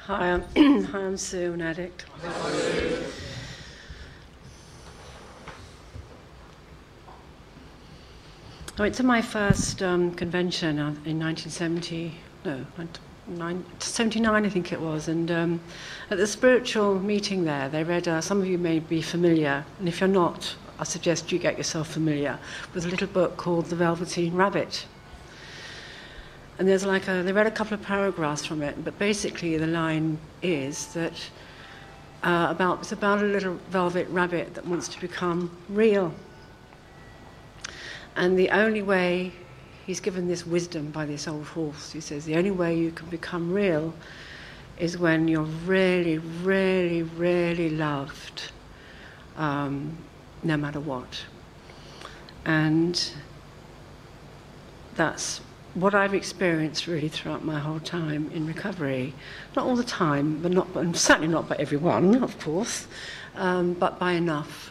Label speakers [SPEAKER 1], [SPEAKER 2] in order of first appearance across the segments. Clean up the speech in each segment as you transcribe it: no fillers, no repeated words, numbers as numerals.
[SPEAKER 1] Hi, I'm Sue, an addict. I went to my first convention in 1970, no, 79 I think it was, and at the spiritual meeting there, they read, some of you may be familiar, and if you're not, I suggest you get yourself familiar, with a little book called The Velveteen Rabbit. And there's they read a couple of paragraphs from it, but basically the line is that it's about a little velvet rabbit that wants to become real. And the only way, he's given this wisdom by this old horse, he says, the only way you can become real is when you're really, really, really loved, no matter what. And that's what I've experienced really throughout my whole time in recovery. Not all the time, but certainly not by everyone, of course, but by enough.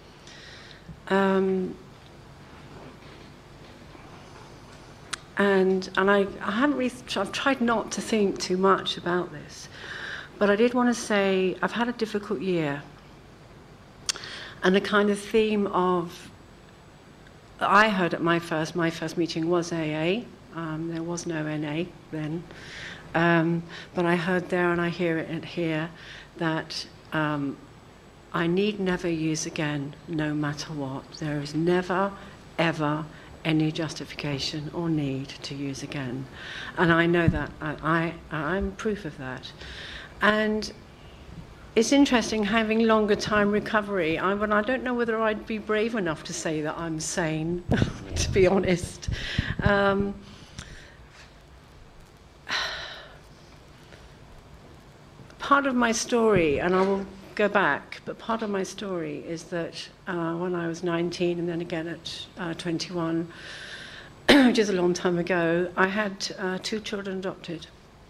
[SPEAKER 1] And I haven't really, I've tried not to think too much about this, but I did want to say I've had a difficult year. And the kind of theme of, I heard at my first meeting was AA. There was no NA then. But I heard there, and I hear it here, that I need never use again, no matter what. There is never, ever any justification or need to use again. And I know that. I'm proof of that. And it's interesting having longer time recovery. I don't know whether I'd be brave enough to say that I'm sane, to be honest. Part of my story, and I will go back, but part of my story is that when I was 19 and then again at 21, which is a long time ago, I had 2 children adopted.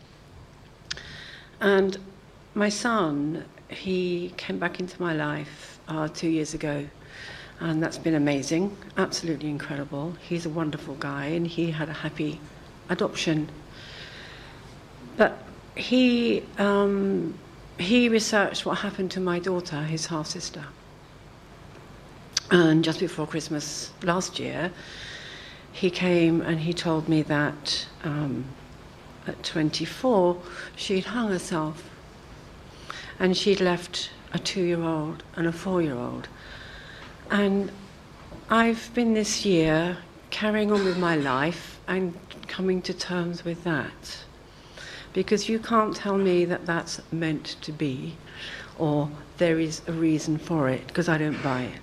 [SPEAKER 1] And my son, he came back into my life 2 years ago, and that's been amazing, absolutely incredible. He's a wonderful guy, and he had a happy adoption. But he researched what happened to my daughter, his half-sister. And just before Christmas last year, he came and he told me that at 24, she'd hung herself. And she'd left a 2-year-old and a 4-year-old. And I've been this year carrying on with my life and coming to terms with that. Because you can't tell me that that's meant to be, or there is a reason for it, because I don't buy it.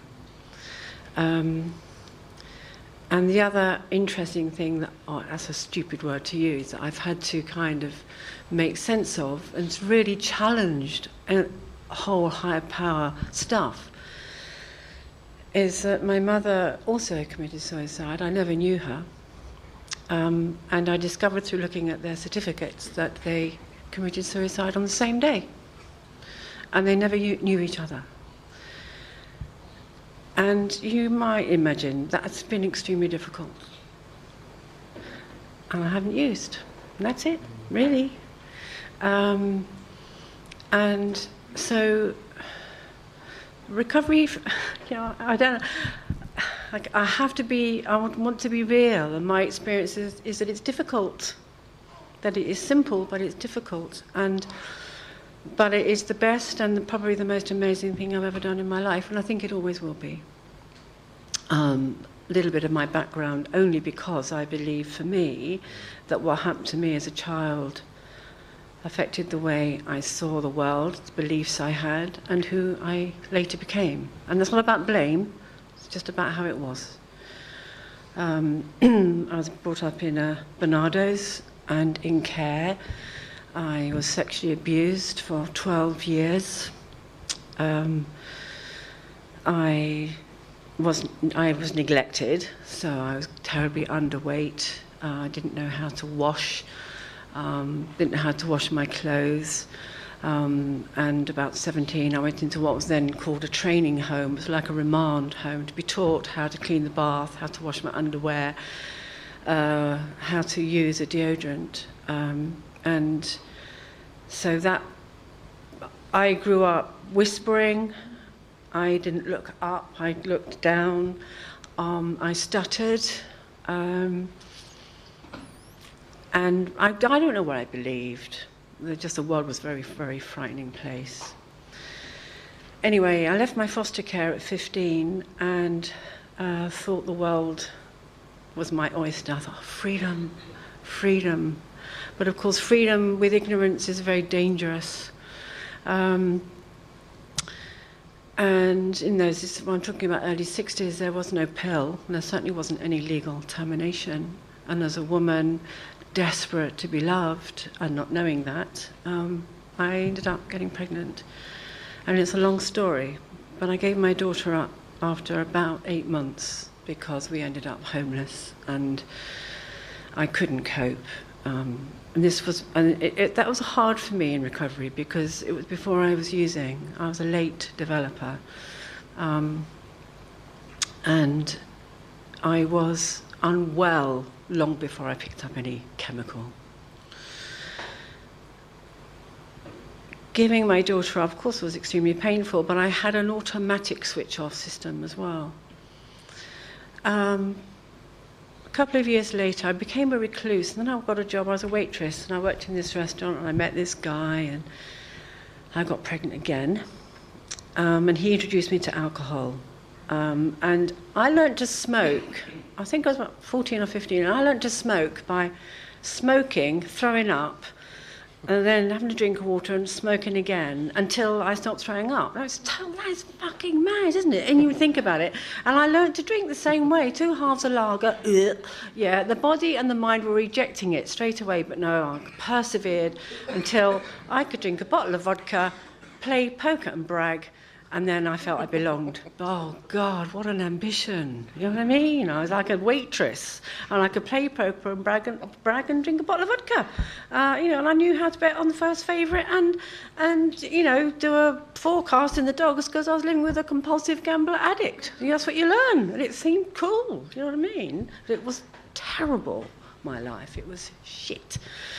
[SPEAKER 1] And the other interesting thing, that's a stupid word to use, that I've had to kind of make sense of, and it's really challenged whole higher power stuff, is that my mother also committed suicide. I never knew her. And I discovered through looking at their certificates that they committed suicide on the same day. And they never knew each other. And you might imagine that's been extremely difficult. And I haven't used. And that's it, really. And so recovery, I don't know. I have to be, I want to be real, and my experience is that it's difficult. That it is simple, but it's difficult. But it is the best and probably the most amazing thing I've ever done in my life, and I think it always will be. A little bit of my background, only because I believe for me that what happened to me as a child affected the way I saw the world, the beliefs I had, and who I later became. And that's not about blame. Just about how it was. I was brought up in Barnardo's and in care. I was sexually abused for 12 years. I was neglected, so I was terribly underweight. I didn't know how to wash, didn't know how to wash my clothes. And about 17, I went into what was then called a training home. It was like a remand home, to be taught how to clean the bath, how to wash my underwear, how to use a deodorant. And So that, I grew up whispering. I didn't look up, I looked down. I stuttered. And I don't know what I believed. Just the world was a very, very frightening place. Anyway, I left my foster care at 15 and thought the world was my oyster. I thought, freedom, freedom. But of course, freedom with ignorance is very dangerous. And in those, when I'm talking about early 60s, there was no pill, and there certainly wasn't any legal termination. And as a woman desperate to be loved and not knowing that, I ended up getting pregnant. And it's a long story, but I gave my daughter up after about 8 months because we ended up homeless and I couldn't cope. And that was hard for me in recovery because it was before I was using. I was a late developer. And I was unwell long before I picked up any chemical. Giving my daughter up, of course, was extremely painful, but I had an automatic switch-off system as well. A couple of years later, I became a recluse, and then I got a job. I was a waitress, and I worked in this restaurant, and I met this guy, and I got pregnant again. And he introduced me to alcohol. And I learned to smoke. I think I was about 14 or 15, and I learned to smoke by smoking, throwing up, and then having a drink of water and smoking again until I stopped throwing up. That's fucking mad, isn't it? And you think about it. And I learned to drink the same way, 2 halves of lager. Yeah, the body and the mind were rejecting it straight away, but no, I persevered until I could drink a bottle of vodka, play poker and brag, and then I felt I belonged. Oh, God, what an ambition. You know what I mean? I was like a waitress, and I could play poker and brag and drink a bottle of vodka. And I knew how to bet on the first favourite and do a forecast in the dogs because I was living with a compulsive gambler addict. That's what you learn, and it seemed cool. You know what I mean? It was terrible, my life. It was shit.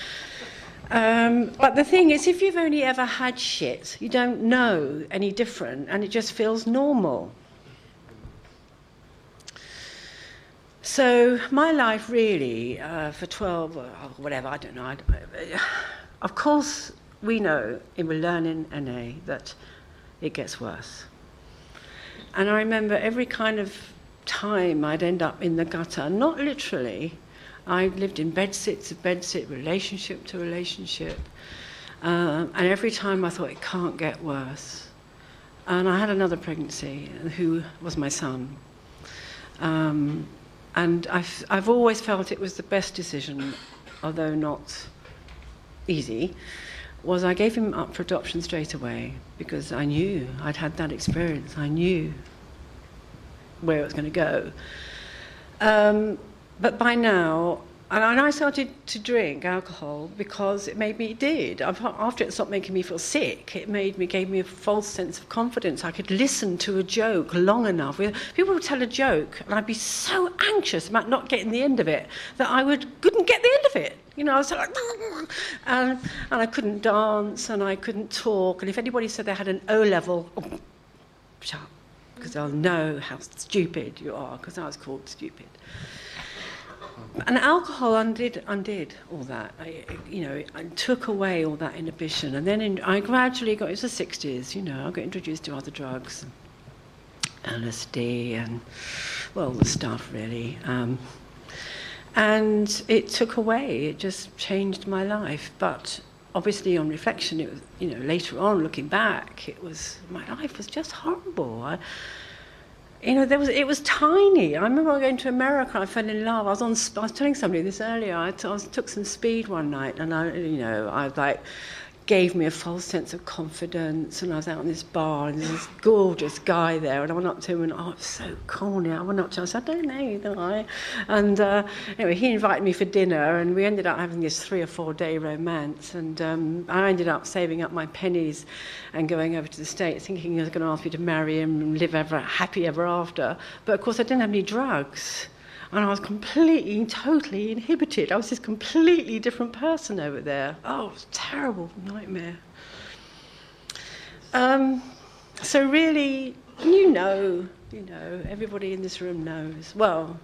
[SPEAKER 1] But the thing is, if you've only ever had shit, you don't know any different, and it just feels normal. So my life really, for 12 or whatever, I don't know. Of course, we know, and we're learning NA, that it gets worse. And I remember every kind of time I'd end up in the gutter, not literally. I lived in bedsit to bedsit, relationship to relationship. And every time I thought, it can't get worse. And I had another pregnancy, who was my son. And I've always felt it was the best decision, although not easy, was I gave him up for adoption straight away because I knew I'd had that experience. I knew where it was going to go. But by now, and I started to drink alcohol because it did. After it stopped making me feel sick, gave me a false sense of confidence. I could listen to a joke long enough. People would tell a joke, and I'd be so anxious about not getting the end of it that I couldn't get the end of it. I was like, and I couldn't dance, and I couldn't talk. And if anybody said they had an O-level, shut up, because they'll know how stupid you are, because I was called stupid. And alcohol undid all that. It took away all that inhibition. And then I gradually got, it was the 60s, I got introduced to other drugs, LSD and, well, the stuff really. And it took away, it just changed my life. But obviously on reflection, it was, later on, looking back, my life was just horrible. It was tiny. I remember going to America. I fell in love. I was telling somebody this earlier. I took some speed one night, and I gave me a false sense of confidence. And I was out in this bar, and there was this gorgeous guy there. And I went up to him, and it was so corny. I went up to him. I said, I don't know you, don't I? And anyway, he invited me for dinner, and we ended up having this 3 or 4 day romance. And I ended up saving up my pennies and going over to the States, thinking he was going to ask me to marry him and live happy ever after. But of course, I didn't have any drugs. And I was completely, totally inhibited. I was this completely different person over there. Oh, it was a terrible nightmare. So really, you know, everybody in this room knows. Well,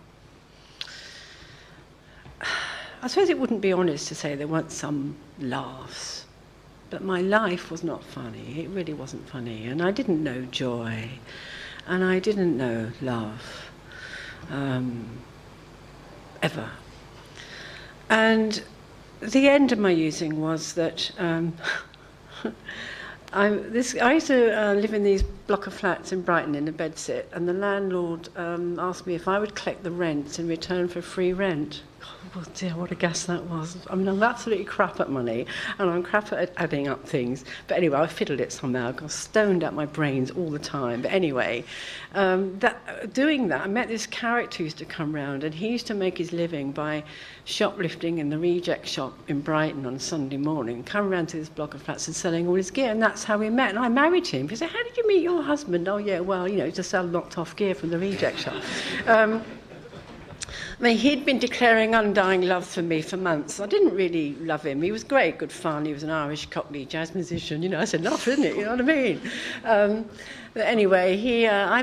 [SPEAKER 1] I suppose it wouldn't be honest to say there weren't some laughs, but my life was not funny. It really wasn't funny, and I didn't know joy, and I didn't know love, ever. And the end of my using was that I used to live in these block of flats in Brighton in a bedsit, and the landlord asked me if I would collect the rents in return for free rent. Oh dear, what a gas that was. I mean, I'm absolutely crap at money, and I'm crap at adding up things. But anyway, I fiddled it somehow. I got stoned at my brains all the time. But anyway, doing that, I met this character who used to come round, and he used to make his living by shoplifting in the reject shop in Brighton on Sunday morning, come round to this block of flats and selling all his gear, and that's how we met. And I married him. He said, "How did you meet your husband?" "Oh, yeah, well, to sell knocked off gear from the reject shop." I mean, he'd been declaring undying love for me for months. I didn't really love him. He was great, good fun. He was an Irish Cockney jazz musician. I said, enough, isn't it? You know what I mean? But anyway, he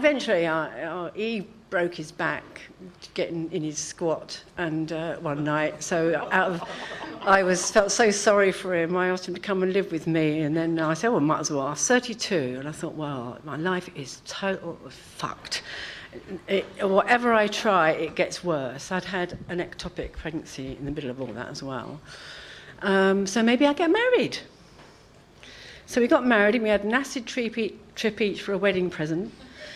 [SPEAKER 1] broke his back getting in his squat, and one night, so felt so sorry for him. I asked him to come and live with me, and then I said, well, might as well. I was 32, and I thought, well, my life is totally fucked. Whatever I try, it gets worse. I'd had an ectopic pregnancy in the middle of all that as well. So maybe I'd get married. So we got married, and we had an acid trip each for a wedding present.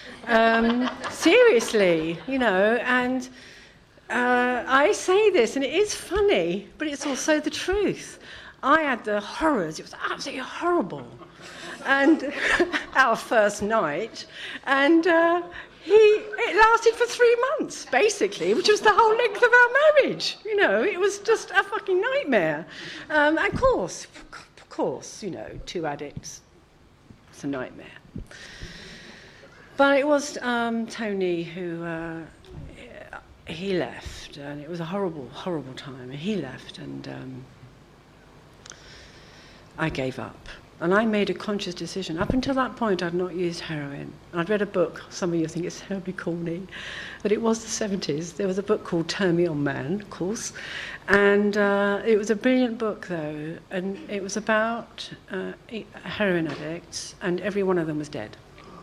[SPEAKER 1] Seriously, and I say this, and it is funny, but it's also the truth. I had the horrors. It was absolutely horrible. And our first night, and it lasted for 3 months, basically, which was the whole length of our marriage. It was just a fucking nightmare. Of course, two addicts, it's a nightmare. But it was Tony who, he left, and it was a horrible, horrible time. He left, and I gave up. And I made a conscious decision. Up until that point, I'd not used heroin. I'd read a book, some of you think it's terribly corny, but it was the 70s. There was a book called Turn Me On Man, of course. And it was a brilliant book, though. And it was about heroin addicts, and every one of them was dead.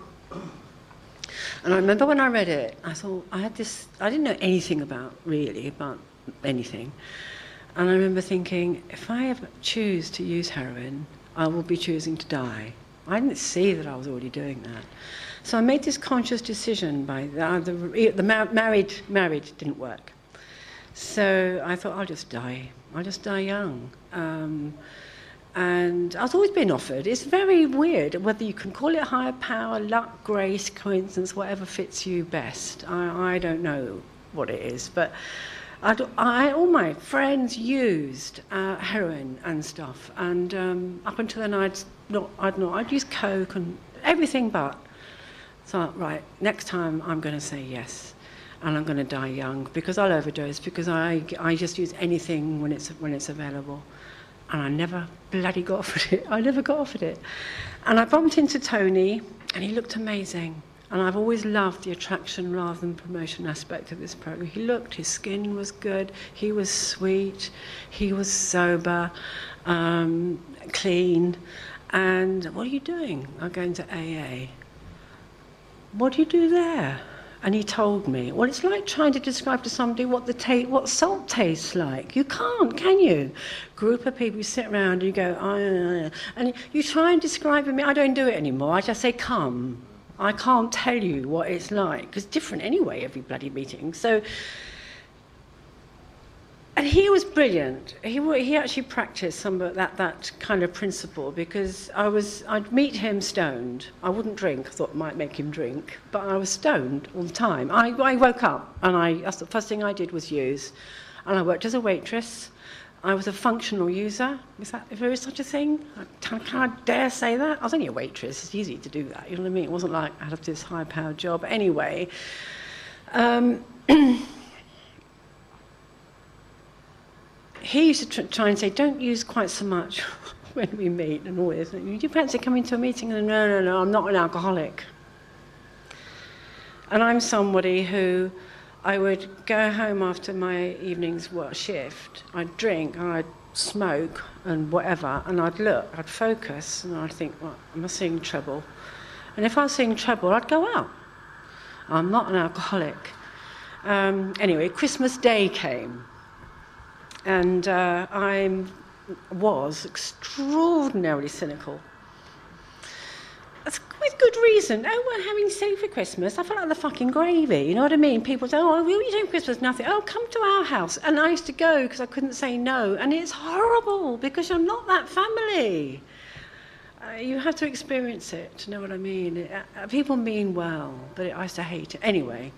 [SPEAKER 1] And I remember when I read it, I thought, I didn't know anything about anything. And I remember thinking, if I ever choose to use heroin, I will be choosing to die. I didn't see that I was already doing that. So I made this conscious decision the married didn't work. So I thought, I'll just die young. And I've always been offered. It's very weird whether you can call it higher power, luck, grace, coincidence, whatever fits you best. I don't know what it is, but all my friends used heroin and stuff, and up until then I'd used coke and everything but. So right, next time I'm going to say yes, and I'm going to die young because I'll overdose, because I just use anything when it's available, and I never bloody got offered it. I never got offered it, and I bumped into Tony, and he looked amazing. And I've always loved the attraction rather than promotion aspect of this program. His skin was good, he was sweet, he was sober, clean. And what are you doing? I'm going to AA. What do you do there? And he told me. Well, it's like trying to describe to somebody what salt tastes like. You can't, can you? Group of people, you sit around and you go, and you try and describe it to me. I don't do it anymore. I just say, come. I can't tell you what it's like, because it's different anyway, every bloody meeting. So, and he was brilliant. He actually practiced some of that kind of principle, because I'd meet him stoned. I wouldn't drink. I thought it might make him drink, but I was stoned all the time. I woke up, and that's the first thing I did was use. And I worked as a waitress. I was a functional user. If there is such a thing? Can I dare say that? I was only a waitress. It's easy to do that. You know what I mean? It wasn't like I had this high-powered job. Anyway, he used to try and say, don't use quite so much when we meet and all this. Do you fancy coming to a meeting? And no, I'm not an alcoholic. And I'm somebody who, I would go home after my evening's work shift, I'd drink, I'd smoke and whatever, and I'd focus, and I'd think, well, am I seeing trouble? And if I was seeing trouble, I'd go out. I'm not an alcoholic. Anyway, Christmas Day came, and I was extraordinarily cynical. That's with good reason. Oh, we're having steak for Christmas. I felt like the fucking gravy, you know what I mean? People say, oh, what are you doing for Christmas? Nothing. Oh, come to our house. And I used to go because I couldn't say no. And it's horrible because you're not that family. You have to experience it, to know what I mean. People mean well, but I used to hate it. Anyway,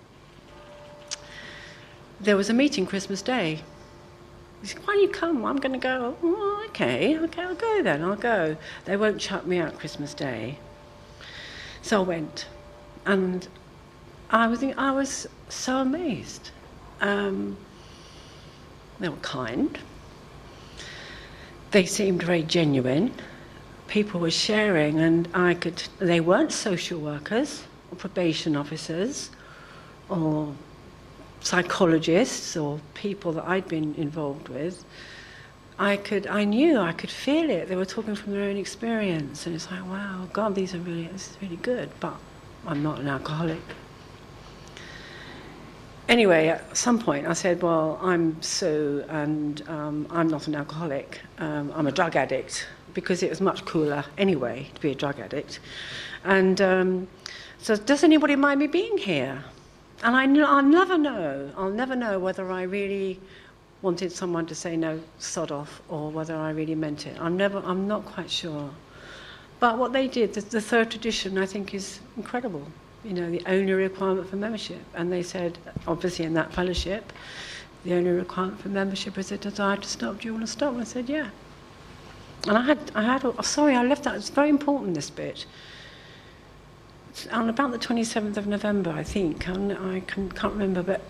[SPEAKER 1] there was a meeting Christmas Day. He said, why don't you come? I'm going to go. Oh, okay, I'll go then, I'll go. They won't chuck me out Christmas Day. So I went, and I was so amazed. They were kind. They seemed very genuine. People were sharing, and they weren't social workers or probation officers or psychologists or people that I'd been involved with. I could feel it. They were talking from their own experience, and it's like, wow, God, this is really good, but I'm not an alcoholic. Anyway, at some point I said, well, I'm Sue, and I'm not an alcoholic. I'm a drug addict, because it was much cooler anyway to be a drug addict. And so does anybody mind me being here? And I'll never know whether I really wanted someone to say no, sod off, or whether I really meant it. I'm not quite sure. But what they did, the third tradition, I think is incredible. You know, the only requirement for membership. And they said, obviously in that fellowship, the only requirement for membership is a desire to stop. Do you want to stop? And I said, yeah. And I left that, it's very important, this bit. It's on about the 27th of November, I think. I can't remember, but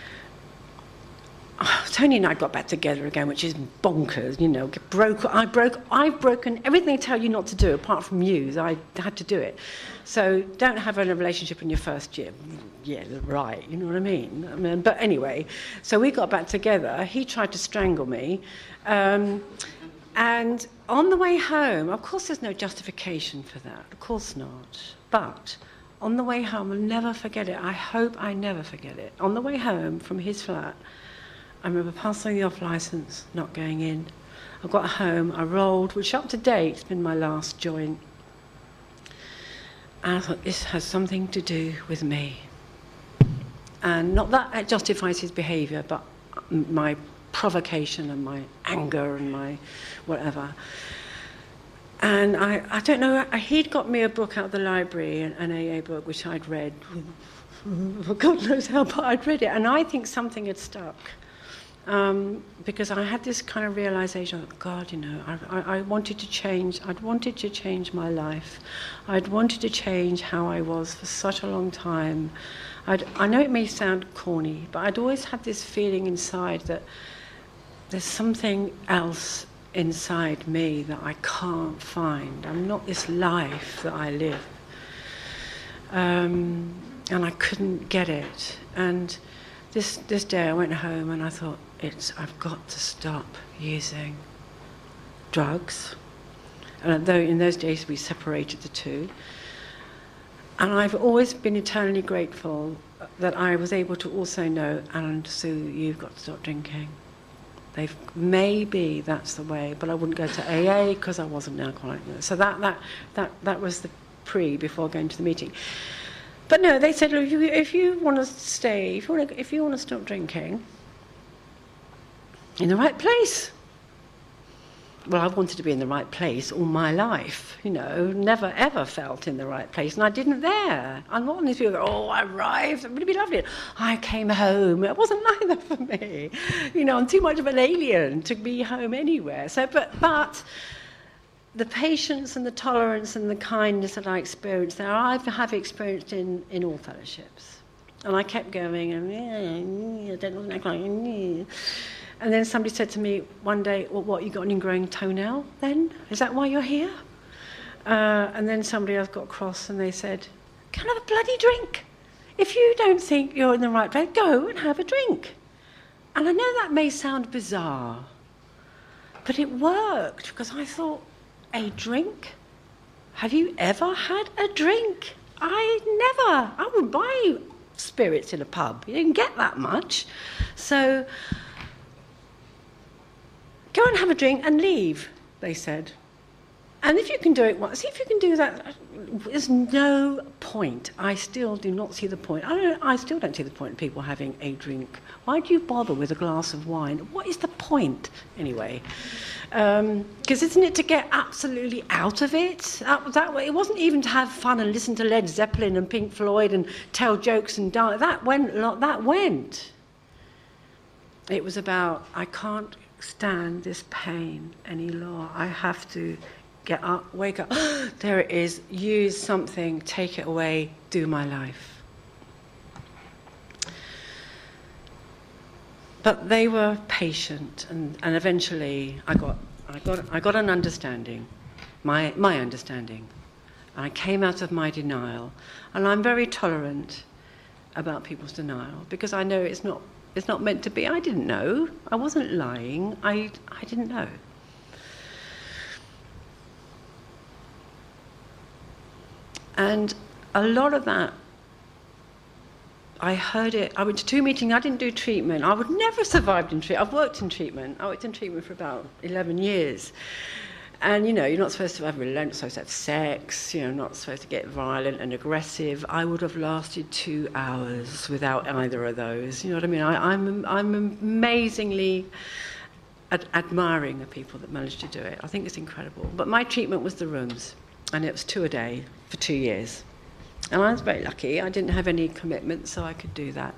[SPEAKER 1] Tony and I got back together again, which is bonkers, you know. I've broken everything they tell you not to do, apart from you. I had to do it. So don't have a relationship in your first year. Yeah, right, you know what I mean? But anyway, so we got back together. He tried to strangle me. And on the way home, of course there's no justification for that, of course not. But on the way home, I'll never forget it. I hope I never forget it. On the way home from his flat, I remember passing the off licence, not going in. I got home, I rolled, which up to date has been my last joint. And I thought, this has something to do with me. And not that it justifies his behaviour, but my provocation and my anger and my whatever. And I don't know, he'd got me a book out of the library, an AA book, which I'd read. God knows how, but I'd read it. And I think something had stuck. Because I had this kind of realization, oh God, you know, I wanted to change. I'd wanted to change my life. I'd wanted to change how I was for such a long time. I know it may sound corny, but I'd always had this feeling inside that there's something else inside me that I can't find. I'm not this life that I live. And I couldn't get it. And this day I went home and I thought, I've got to stop using drugs. And though in those days we separated the two. And I've always been eternally grateful that I was able to also know, and Sue, you've got to stop drinking. Maybe that's the way, but I wouldn't go to AA because I wasn't an alcoholic. So that was the before going to the meeting. But no, they said, look, if you want to stay, if you want to stop drinking, in the right place. Well, I wanted to be in the right place all my life, you know, never ever felt in the right place, and I didn't there. I'm not one of these people that, oh, I arrived, I'm going to be lovely. I came home, it wasn't like that for me. You know, I'm too much of an alien to be home anywhere. So, but the patience and the tolerance and the kindness that I experienced there, I have experienced in all fellowships. And I kept going, and I don't know, And then somebody said to me one day, well, what, you got an ingrowing toenail then? Is that why you're here? And then somebody else got cross and they said, can I have a bloody drink? If you don't think you're in the right place, go and have a drink. And I know that may sound bizarre, but it worked, because I thought, a drink? Have you ever had a drink? I would buy spirits in a pub. You didn't get that much. So, go and have a drink and leave, they said. And if you can do it once, see if you can do that. There's no point. I still do not see the point. I still don't see the point in people having a drink. Why do you bother with a glass of wine? What is the point, anyway? Because isn't it to get absolutely out of it? That way, it wasn't even to have fun and listen to Led Zeppelin and Pink Floyd and tell jokes and dance. That went. It was about, I can't stand this pain any longer. I have to get up, wake up, there it is, use something, take it away, do my life. But they were patient, and eventually I got an understanding, my understanding. And I came out of my denial, and I'm very tolerant about people's denial, because I know it's not meant to be. I didn't know. I wasn't lying. I didn't know. And a lot of that, I heard it. I went to 2 meetings. I didn't do treatment. I would never have survived in treatment. I've worked in treatment. I worked in treatment for about 11 years. And, you're not supposed to have not supposed to have sex, not supposed to get violent and aggressive. I would have lasted 2 hours without either of those. You know what I mean? I'm amazingly admiring of people that manage to do it. I think it's incredible. But my treatment was the rooms, and it was 2 a day for 2 years. And I was very lucky. I didn't have any commitment, so I could do that.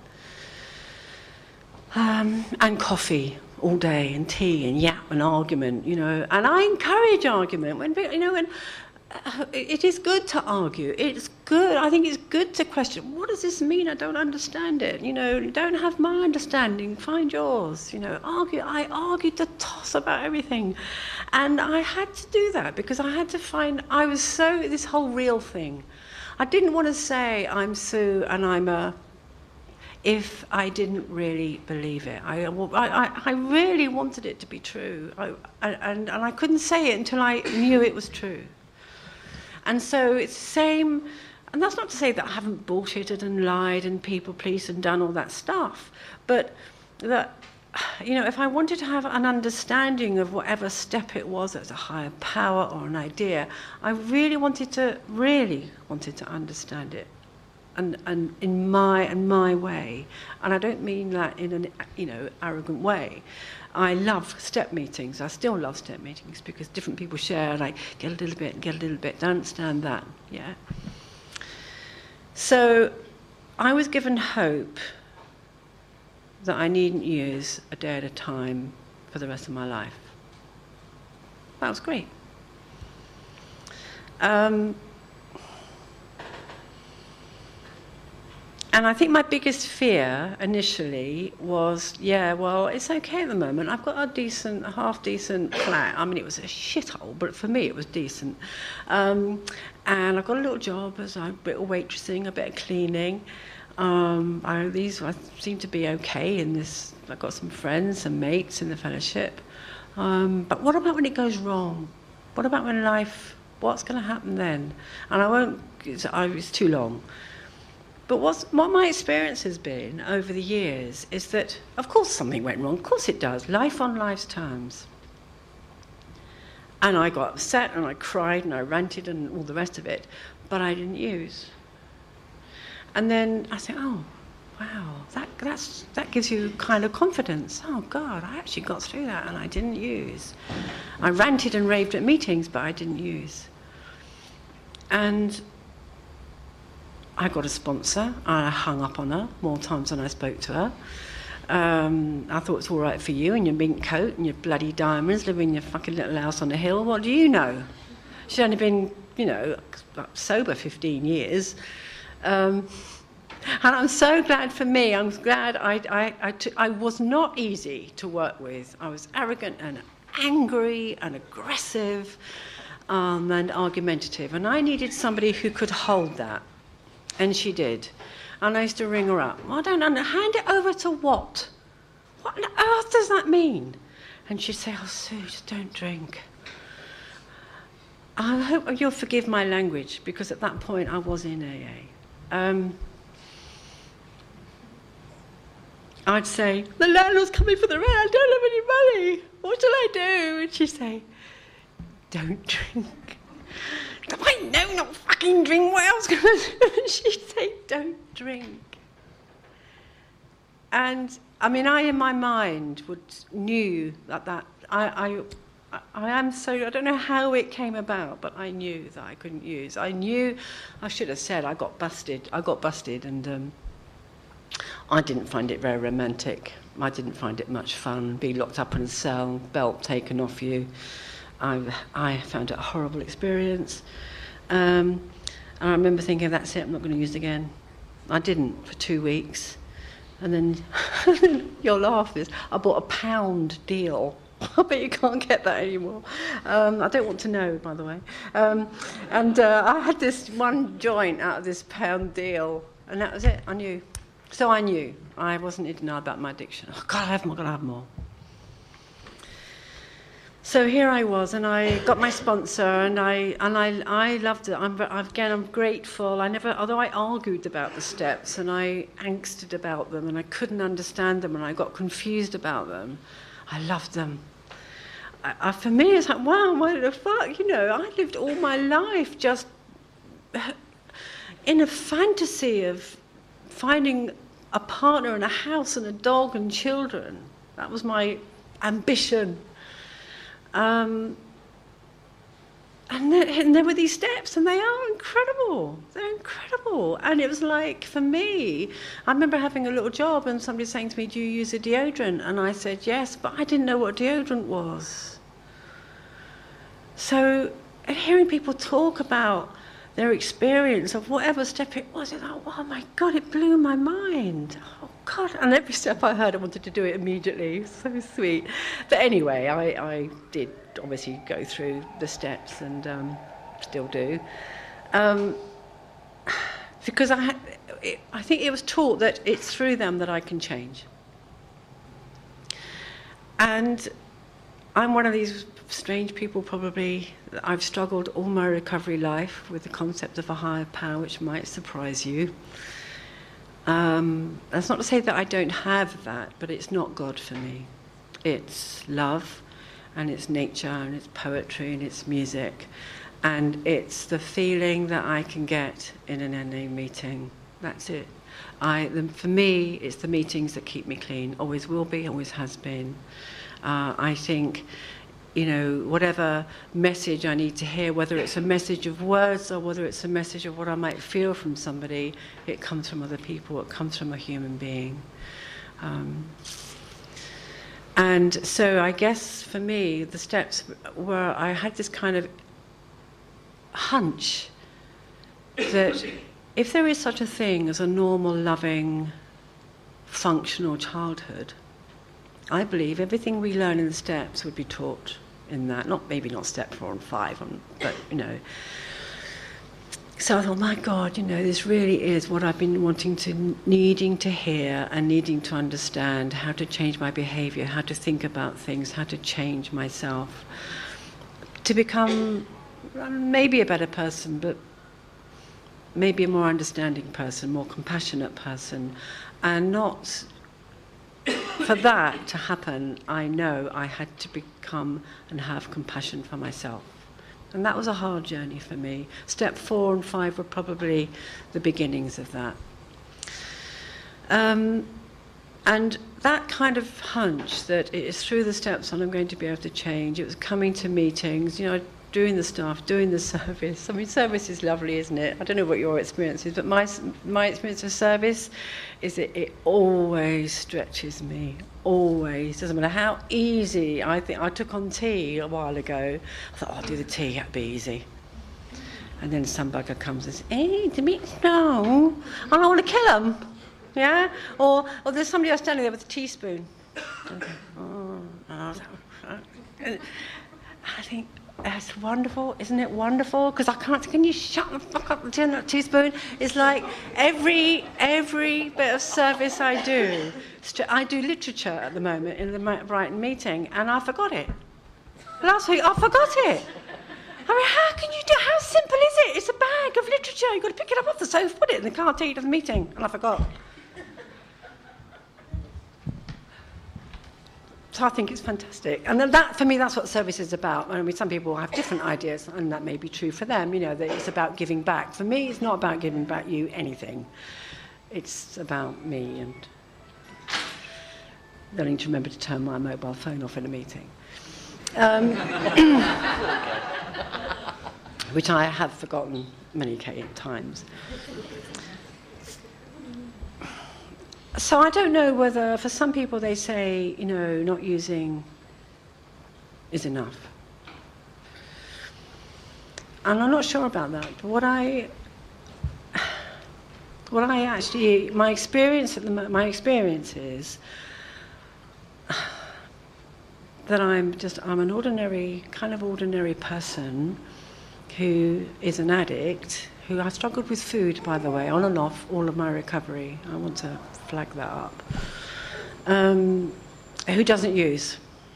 [SPEAKER 1] And coffee all day, and tea, and yap, and argument, And I encourage argument. When it is good to argue. It's good. I think it's good to question. What does this mean? I don't understand it. Don't have my understanding. Find yours. Argue. I argued the toss about everything, and I had to do that because I had to find. I was so this whole real thing. I didn't want to say I'm Sue and I'm a. If I didn't really believe it. I really wanted it to be true. And I couldn't say it until I knew it was true. And so it's the same, and that's not to say that I haven't bullshitted and lied and people pleased and done all that stuff, but that, if I wanted to have an understanding of whatever step it was as a higher power or an idea, I really wanted to understand it. And in my way, and I don't mean that in an arrogant way. I love step meetings. I still love step meetings because different people share. Like get a little bit. Don't understand that. Yeah. So, I was given hope that I needn't use a day at a time for the rest of my life. That was great. And I think my biggest fear initially was, it's okay at the moment. I've got a half-decent flat. I mean, it was a shithole, but for me it was decent. And I've got a little job as a bit of waitressing, a bit of cleaning. I seem to be okay in this. I've got some friends, some mates in the fellowship. But what about when it goes wrong? What about when what's going to happen then? And it's too long. But what my experience has been over the years is that, of course, something went wrong. Of course it does. Life on life's terms. And I got upset and I cried and I ranted and all the rest of it, but I didn't use. And then I think, oh, wow, that gives you kind of confidence. Oh, God, I actually got through that and I didn't use. I ranted and raved at meetings, but I didn't use. And I got a sponsor. I hung up on her more times than I spoke to her. I thought it's all right for you and your mink coat and your bloody diamonds, living in your fucking little house on a hill. What do you know? She'd only been, sober 15 years. And I'm so glad for me. I'm glad I was not easy to work with. I was arrogant and angry and aggressive and argumentative. And I needed somebody who could hold that. And she did. And I used to ring her up. I don't know. Hand it over to what? What on earth does that mean? And she'd say, oh, Sue, just don't drink. I hope you'll forgive my language, because at that point I was in AA. I'd say, the landlord's coming for the rent, I don't have any money. What shall I do? And she'd say, don't drink. I know not fucking drink, what else can I do? And she'd say, don't drink. And I mean, I in my mind knew that I am so, I don't know how it came about, but I knew that I couldn't use. I knew, I should have said I got busted, and I didn't find it very romantic. I didn't find it much fun, be locked up in a cell, belt taken off you. I found it a horrible experience. And I remember thinking, that's it, I'm not going to use it again. I didn't for 2 weeks. And then, you'll laugh this, I bought a pound deal. I bet you can't get that anymore. I don't want to know, by the way. I had this one joint out of this pound deal, and that was it, I knew. So I knew. I wasn't in denial about my addiction. Oh, God, I have more, God, I have more. So here I was, and I got my sponsor, and I loved it. I'm grateful. Although I argued about the steps, and I angsted about them, and I couldn't understand them, and I got confused about them, I loved them. For me, it's like, wow, what the fuck? You know, I lived all my life just in a fantasy of finding a partner and a house and a dog and children. That was my ambition. And there were these steps, and they are incredible. They're incredible. And it was like, for me, I remember having a little job and somebody saying to me, do you use a deodorant? And I said, yes, but I didn't know what deodorant was. So hearing people talk about their experience of whatever step it was, it's like, oh my God, it blew my mind. Oh God, and every step I heard, I wanted to do it immediately. So sweet. But anyway, I did obviously go through the steps, and still do. Because I think it was taught that it's through them that I can change. And I'm one of these strange people, probably. I've struggled all my recovery life with the concept of a higher power, which might surprise you. That's not to say that I don't have that, but it's not God for me. It's love, and it's nature, and it's poetry, and it's music, and it's the feeling that I can get in an NA meeting. That's it. For me, it's the meetings that keep me clean. Always will be, always has been. I think, you know, whatever message I need to hear, whether it's a message of words or whether it's a message of what I might feel from somebody, it comes from other people, it comes from a human being. And so I guess for me, the steps were, I had this kind of hunch that if there is such a thing as a normal, loving, functional childhood, I believe everything we learn in the steps would be taught in that. Maybe not step 4 and 5, but, you know. So I thought, my God, you know, this really is what I've been needing to hear and needing to understand, how to change my behavior, how to think about things, how to change myself, to become maybe a better person, but maybe a more understanding person, more compassionate person, and not... For that to happen, I know I had to become and have compassion for myself. And that was a hard journey for me. Step 4 and 5 were probably the beginnings of that. And that kind of hunch that it is through the steps that I'm going to be able to change, it was coming to meetings, you know, doing the stuff, doing the service. I mean, service is lovely, isn't it? I don't know what your experience is, but my experience of service is that it always stretches me, always. Doesn't matter how easy. I think I took on tea a while ago. I thought, oh, I'll do the tea, that'd be easy. And then some bugger comes and says, hey, Dimitri, no, I don't want to kill him. Yeah? Or there's somebody else standing there with a teaspoon. Okay. I think, that's wonderful, isn't it wonderful? Because can you shut the fuck up and turn that teaspoon? It's like every bit of service I do. I do literature at the moment in the Brighton meeting, and I forgot it. Last week, I forgot it. I mean, how can you do? How simple is it? It's a bag of literature. You've got to pick it up off the sofa, put it in the car, take it to the meeting, and I forgot. So I think it's fantastic. And that, for me, that's what service is about. I mean, some people have different ideas, and that may be true for them, you know, that it's about giving back. For me, it's not about giving back you anything. It's about me and learning to remember to turn my mobile phone off in a meeting. Which I have forgotten many times. So I don't know whether, for some people they say, you know, not using is enough. And I'm not sure about that. But what I actually, my experience is that I'm an ordinary person who is an addict, who has struggled with food, by the way, on and off all of my recovery. I want to flag that up. Who doesn't use.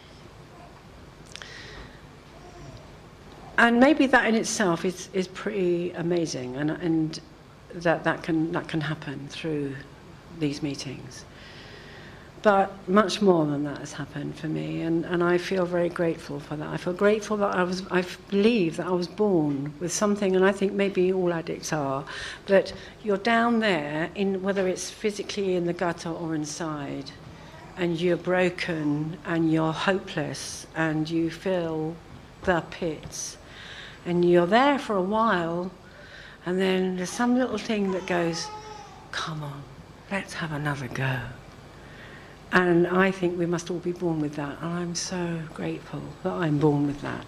[SPEAKER 1] And maybe that in itself is pretty amazing, and that can happen through these meetings. But much more than that has happened for me, and I feel very grateful for that. I feel grateful that I believe that I was born with something, and I think maybe all addicts are, that you're down there, in whether it's physically in the gutter or inside, and you're broken, and you're hopeless, and you feel the pits, and you're there for a while, and then there's some little thing that goes, come on, let's have another go. And I think we must all be born with that, and I'm so grateful that I'm born with that.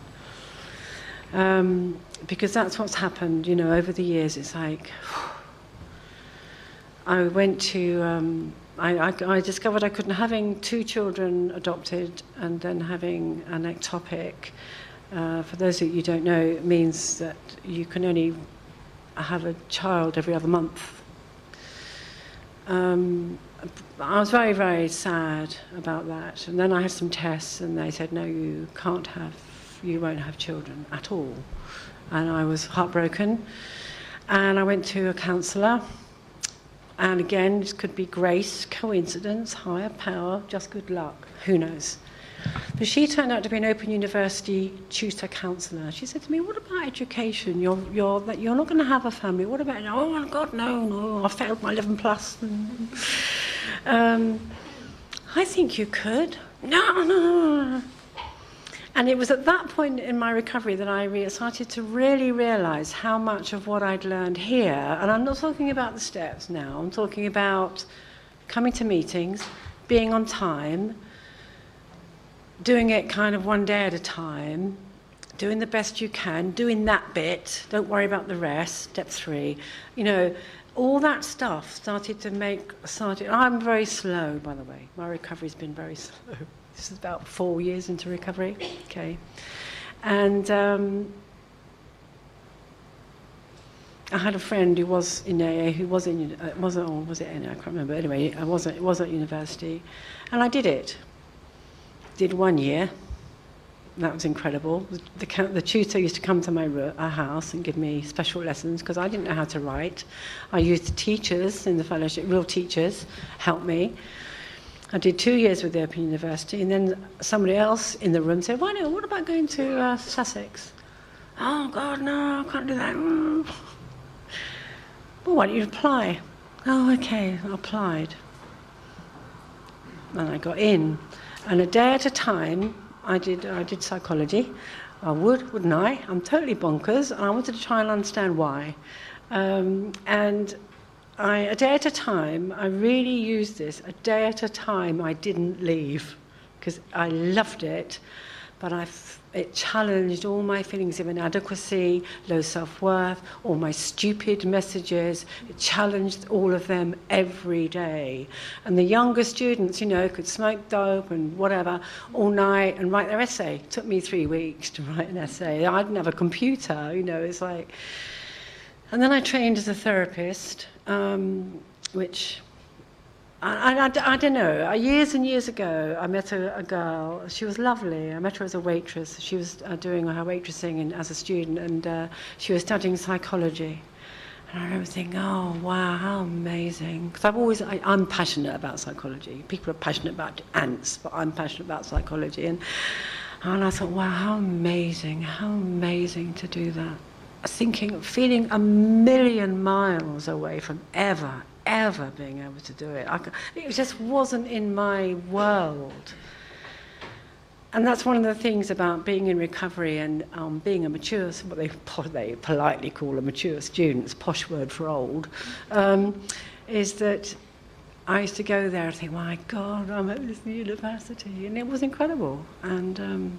[SPEAKER 1] Because that's what's happened, you know, over the years. It's like, I went to, I discovered I couldn't, having 2 children adopted and then having an ectopic, for those of you who don't know, it means that you can only have a child every other month. I was very, very sad about that. And then I had some tests, and they said, no, you won't have children at all. And I was heartbroken. And I went to a counsellor. And again, this could be grace, coincidence, higher power, just good luck. Who knows? But she turned out to be an Open University tutor counsellor. She said to me, what about education? You're not going to have a family. What about, oh my God, no, I failed my 11 plus. I think you could. No. And it was at that point in my recovery that I started to really realise how much of what I'd learned here, and I'm not talking about the steps now, I'm talking about coming to meetings, being on time, doing it kind of one day at a time, doing the best you can, doing that bit, don't worry about the rest, step 3. You know, all that stuff started. I'm very slow, by the way. My recovery's been very slow. This is about 4 years into recovery, okay. And I had a friend who was in AA, who was in, was it AA? I can't remember. Anyway, it was at university, and I did it. Did 1 year. That was incredible. The tutor used to come to my house and give me special lessons because I didn't know how to write. I used teachers in the fellowship, real teachers, help me. I did 2 years with the Open University, and then somebody else in the room said, what about going to Sussex? Oh, God, no, I can't do that. Well, why don't you apply? Oh, okay, I applied. And I got in. And a day at a time, I did psychology. I wouldn't I? I'm totally bonkers, and I wanted to try and understand why. A day at a time, I really used this. A day at a time, I didn't leave, because I loved it. but it challenged all my feelings of inadequacy, low self-worth, all my stupid messages. It challenged all of them every day. And the younger students, you know, could smoke dope and whatever all night and write their essay. It took me 3 weeks to write an essay. I didn't have a computer, you know, it's like... And then I trained as a therapist, which... I don't know. Years and years ago, I met a girl. She was lovely. I met her as a waitress. She was doing her waitressing as a student, and she was studying psychology. And I remember thinking, oh, wow, how amazing. Because I'm passionate about psychology. People are passionate about ants, but I'm passionate about psychology. And I thought, wow, how amazing to do that. Feeling a million miles away from ever being able to do it. It just wasn't in my world. And that's one of the things about being in recovery and being a mature, what they politely call a mature student, it's a posh word for old, is that I used to go there and think, my God, I'm at this university. And it was incredible. And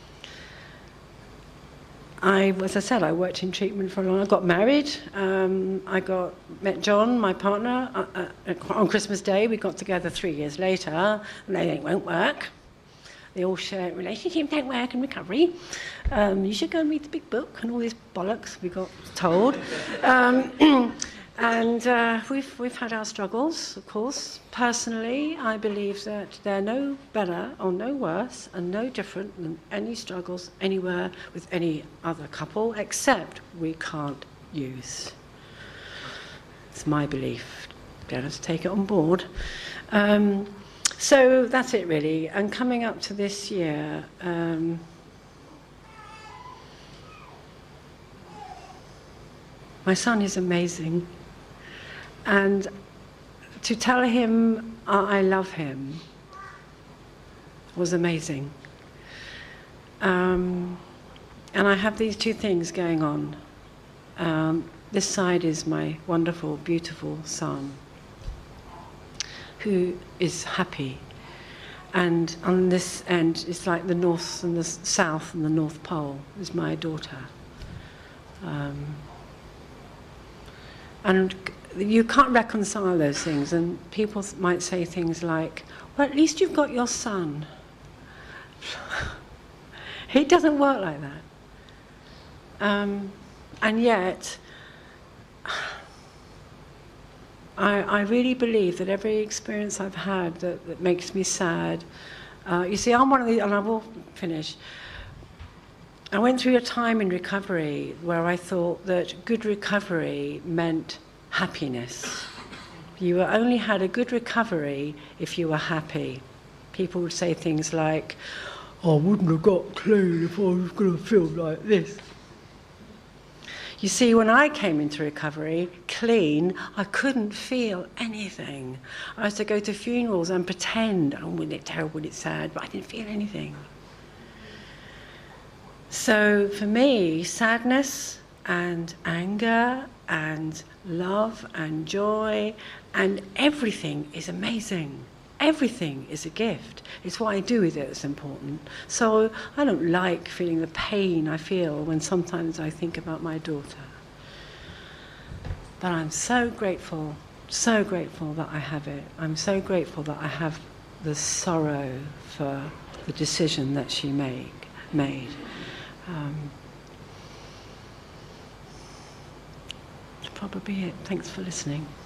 [SPEAKER 1] as I said, I worked in treatment for a long time. I got married. I met John, my partner, on Christmas Day. We got together 3 years later, and they won't work. They all share relationships don't work in recovery. You should go and read the big book and all these bollocks we got told. And we've had our struggles, of course. Personally, I believe that they're no better or no worse and no different than any struggles anywhere with any other couple, except we can't use. It's my belief. Let us take it on board. So that's it, really. And coming up to this year, my son is amazing. And to tell him I love him was amazing. And I have these two things going on. This side is my wonderful, beautiful son, who is happy. And on this end, it's like the north and the south and the North Pole is my daughter. And you can't reconcile those things, and people might say things like, well, at least you've got your son. It doesn't work like that. And yet, I really believe that every experience I've had that makes me sad, you see, I'm one of the, and I will finish, I went through a time in recovery where I thought that good recovery meant happiness. You only had a good recovery if you were happy. People would say things like, I wouldn't have got clean if I was going to feel like this. You see, when I came into recovery, clean, I couldn't feel anything. I used to go to funerals and pretend, oh, wasn't it terrible, wasn't it sad, but I didn't feel anything. So for me, sadness and anger and love and joy and everything is amazing. Everything is a gift. It's what I do with it that's important. So I don't like feeling the pain I feel when sometimes I think about my daughter. But I'm so grateful that I have it. I'm so grateful that I have the sorrow for the decision that she made. That's probably it. Thanks for listening.